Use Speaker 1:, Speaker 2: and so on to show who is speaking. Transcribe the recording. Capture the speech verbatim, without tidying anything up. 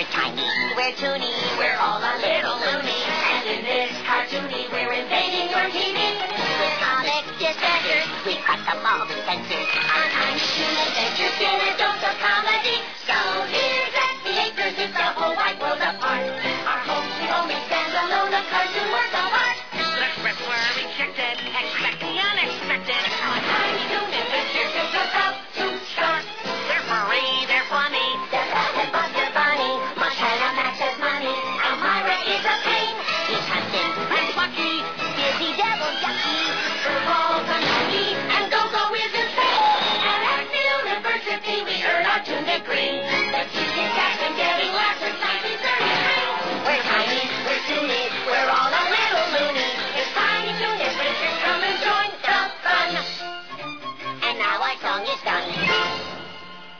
Speaker 1: We're tiny, we're toony,
Speaker 2: we're all a little loony. And in this cartoony, we're invading your T V.
Speaker 1: With comic dispensers, we crush the balls and sensors.
Speaker 2: On Tiny Toon Adventure Day.